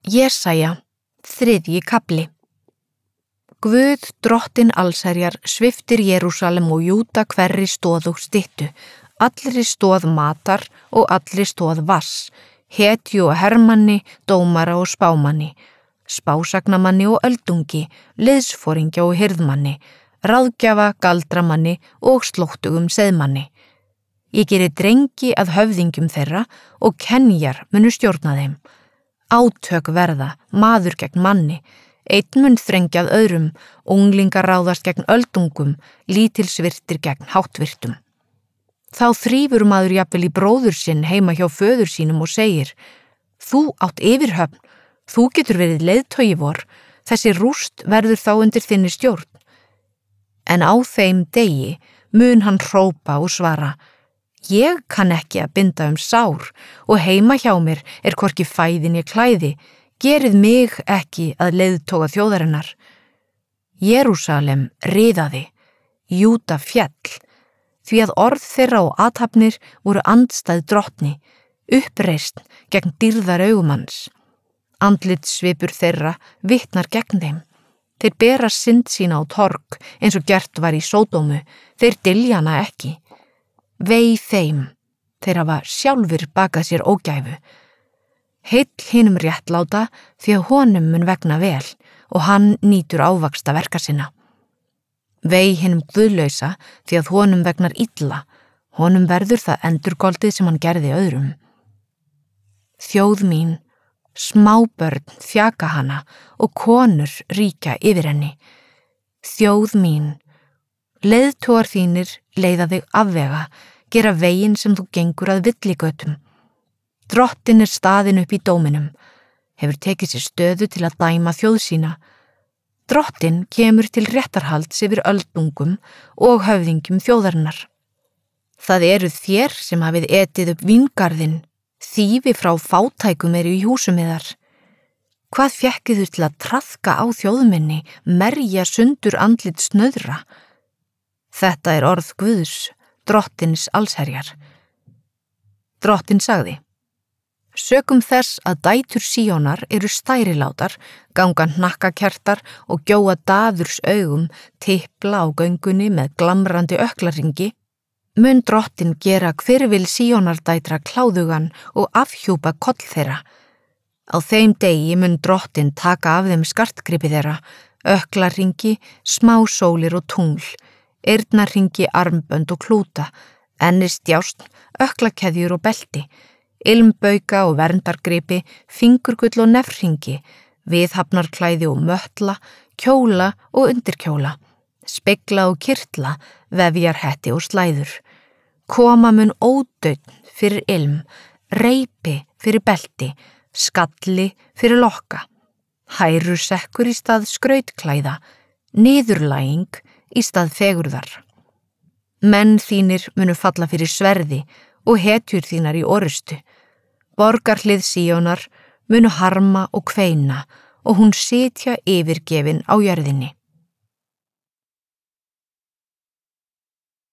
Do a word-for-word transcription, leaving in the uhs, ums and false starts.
Jesaja, þriðji kafli. Guð drottinn allsherjar sviptir Jerúsalem og Júda hverri stoð og styttu, allri stoð matar og allri stoð vass, hetju og hermanni, dómara og spámanni, spásagnamanni og öldungi, liðsforingja og hirðmanni, ráðgjafa, galdramanni og slóttugum seðmanni. Ég geri drengi að höfðingjum þeirra og kenjar munu stjórna þeim. Átök verða, maður gegn manni, einn mun þrengjað öðrum, unglingar ráðast gegn öldungum, lítilsvirtir gegn háttvirtum. Þá þrífur maður jafnvel í bróður sinn heima hjá föður sínum og segir: Þú átt yfirhöfn, þú getur verið leiðtogi vor, þessi rúst verður þá undir þinni stjórn. En á þeim degi mun hann hrópa og svara: Ég kann ekki að binda um sár og heima hjá mér er hvorki fæði né klæði, gerið mig ekki að leiðtoga þjóðarinnar. Jerúsalem riðaði, Júda fjall, því að orð þeirra og athafnir voru andstæð drottni, uppreisn gegn dýrðar augumanns. Andlitssvipur þeirra vitnar gegn þeim. Þeir bera synd sína á torg eins og gert var í Sódómu, þeir dylja hana ekki. Vei þeim, þeir hafa sjálfur bakað sér ógæfu. Heill hinum réttláta því að honum mun vegna vel og hann nýtur ávaxta verka sinna. Vei hinum guðlausa því að honum vegnar illa, honum verður það endurgoldið sem hann gerði öðrum. Þjóð mín, smábörn þjaka hana og konur ríkja yfir henni. Þjóð mín, leiðtogar þínir leiða þig afvega, gera veginn sem þú gengur að villigötum. Drottinn er staðinn upp í dóminum, hefur tekið sér stöðu til að dæma þjóð sína. Drottinn kemur til réttarhalds yfir öldungum og höfðingjum þjóðarinnar. Það eru þér sem hafið etið upp víngarðinn, þýfi frá fátækum eru í húsum yðar. Hvað fékkið þú til að traðka á þjóðminni, merja sundur andlit snöðra? Þetta er orð Guðs, drottins allsherjar. Drottinn sagði: Sökum þess að dætur Síónar eru stærilátar, ganga hnakkakertar og gjóa daðurs augum, tipla á göngunni með glamrandi öklarringi, mun drottinn gera hvirfil Síónardætra kláðugan og afhjúpa koll þeirra. Á þeim degi mun drottinn taka af þeim skartgripi þeirra, öklarringi, smásólir og tungl, eyrnarringi, armbönd og klúta, ennistjást, öklakeðjur og belti, ilmbauka og verndargripi, fingurgull og nefringi, viðhafnarklæði og möttla, kjóla og undirkjóla, spegla og kirtla, vefjarhetti og slæður. Koma mun ódauðn fyrir ilm, reipi fyrir belti, skalli fyrir lokka, hærusekkur í stað skrautklæða, niðurlæging í stað fegurðar. Menn þínir munu falla fyrir sverði og hetjur þínar í orustu. Borgarhlið Síónar munu harma og kveina og hún sitja yfirgefin á jörðinni.